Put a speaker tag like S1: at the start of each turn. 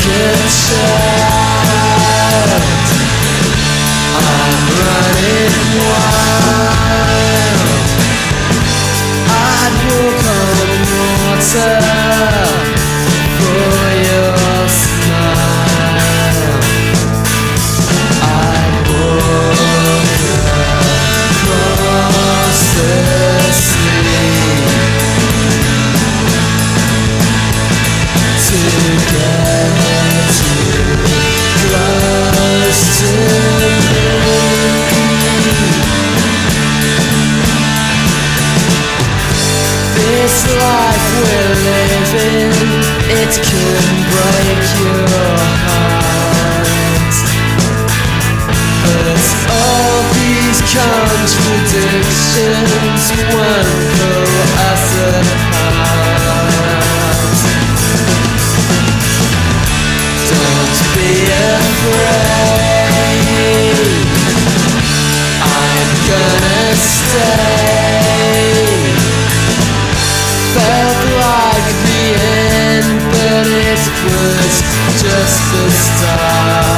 S1: child. I'm running wild. I'd walk on water for your smile. I'd walk across the sea to get you close to me. This life we're living, it can break your heart. But all these contradictions won't pull us apart. Don't be afraid, I'm gonna stay. Felt like the end, but it was just the start.